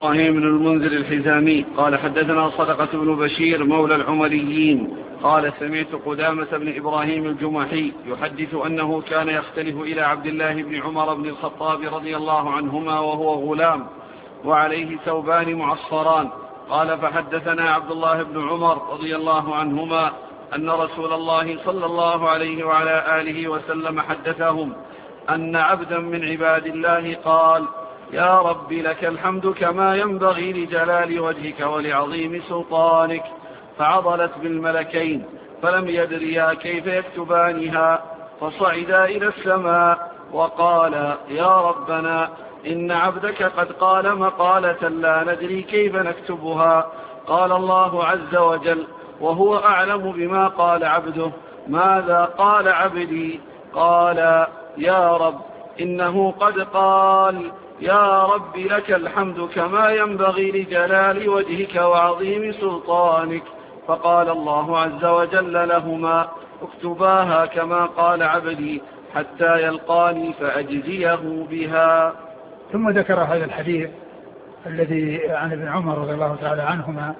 إبراهيم بن المنذر الحزامي قال حدثنا صدقة بن بشير مولى العمريين قال سمعت قدامة بن إبراهيم الجمحي يحدث أنه كان يختلف إلى عبد الله بن عمر بن الخطاب رضي الله عنهما وهو غلام وعليه ثوبان معصران. قال فحدثنا عبد الله بن عمر رضي الله عنهما أن رسول الله صلى الله عليه وعلى آله وسلم حدثهم أن عبدا من عباد الله قال: يا رب لك الحمد كما ينبغي لجلال وجهك ولعظيم سلطانك، فعضلت بالملكين فلم يدريا كيف يكتبانها، فصعدا إلى السماء وقال: يا ربنا إن عبدك قد قال مقالة لا ندري كيف نكتبها. قال الله عز وجل وهو أعلم بما قال عبده: ماذا قال عبدي؟ قال: يا رب إنه قد قال: يا رب لك الحمد كما ينبغي لجلال وجهك وعظيم سلطانك. فقال الله عز وجل لهما: اكتباها كما قال عبدي حتى يلقاني فأجزيه بها. ثم ذكر هذا الحديث الذي عن ابن عمر رضي الله تعالى عنهما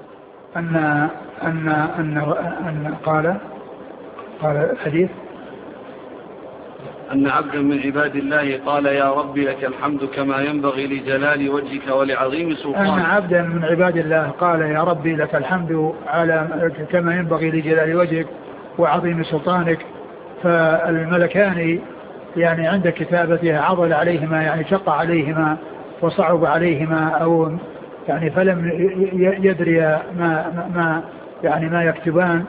أن قال الحديث أن عبدا من عباد الله قال: يا رب لك الحمد كما ينبغي لجلال وجهك ولعظيم سلطانك. أن عبدا من عباد الله قال: يا ربي لك الحمد كما ينبغي لجلال وجهك وعظيم سلطانك. فالملكان يعني عند كتابتها عضل عليهما، يعني شق عليهما وصعب عليهما، أو يعني فلم يدري ما يكتبان،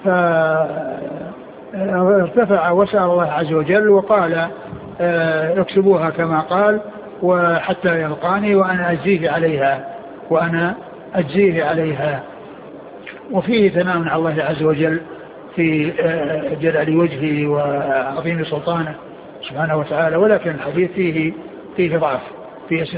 فارتفع وسأل الله عز وجل وقال: اكتبوها كما قال وحتى يلقاني وأنا أجزيه عليها. وفيه ثناء على الله عز وجل في جلال وجهه وعظيم سلطانه سبحانه وتعالى، ولكن الحديث فيه ضعف، فيه